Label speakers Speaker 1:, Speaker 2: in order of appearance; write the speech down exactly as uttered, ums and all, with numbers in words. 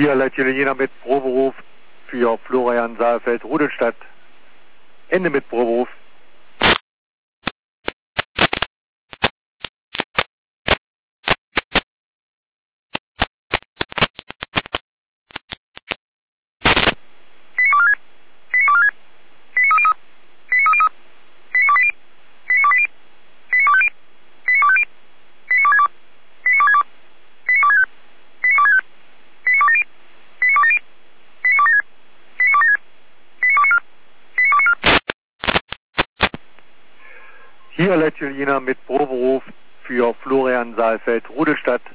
Speaker 1: Hier Leitchen Jena mit Proberuf für Florian Saalfeld, Rudelstadt. Ende mit Proberuf. Hier Leitchen Jena mit Proberuf für Florian Saalfeld, Rudelstadt.